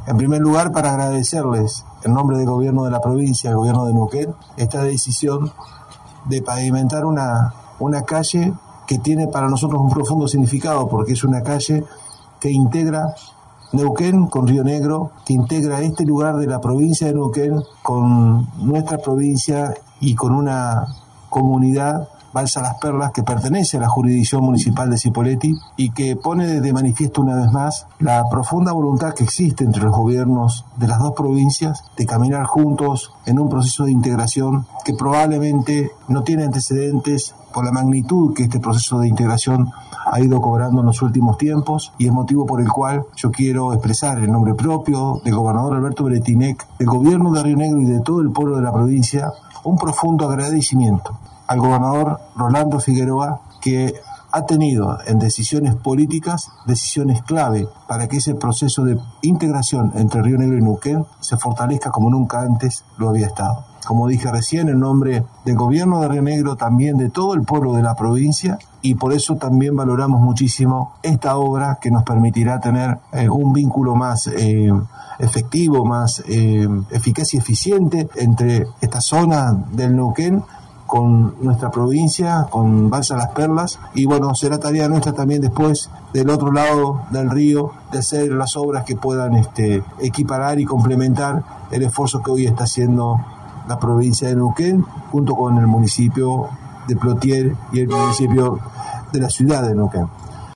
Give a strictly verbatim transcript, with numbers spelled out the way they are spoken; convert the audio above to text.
En primer lugar, para agradecerles, en nombre del gobierno de la provincia, el gobierno de Neuquén, esta decisión de pavimentar una, una calle que tiene para nosotros un profundo significado, porque es una calle que integra Neuquén con Río Negro, que integra este lugar de la provincia de Neuquén con nuestra provincia y con una comunidad, Balsa Las Perlas, que pertenece a la jurisdicción municipal de Cipolletti y que pone de manifiesto una vez más la profunda voluntad que existe entre los gobiernos de las dos provincias de caminar juntos en un proceso de integración que probablemente no tiene antecedentes por la magnitud que este proceso de integración ha ido cobrando en los últimos tiempos, y es motivo por el cual yo quiero expresar en nombre propio del gobernador Alberto Bretinec, del gobierno de Río Negro y de todo el pueblo de la provincia un profundo agradecimiento al gobernador Rolando Figueroa, que ha tenido en decisiones políticas decisiones clave para que ese proceso de integración entre Río Negro y Neuquén se fortalezca como nunca antes lo había estado. Como dije recién, en nombre del gobierno de Río Negro, también de todo el pueblo de la provincia, y por eso también valoramos muchísimo esta obra que nos permitirá tener eh, un vínculo más eh, efectivo, más eh, eficaz y eficiente entre esta zona del Neuquén con nuestra provincia, con Balsa Las Perlas, y bueno, será tarea nuestra también después del otro lado del río de hacer las obras que puedan este, equiparar y complementar el esfuerzo que hoy está haciendo la provincia de Neuquén junto con el municipio de Plotier y el municipio de la ciudad de Neuquén.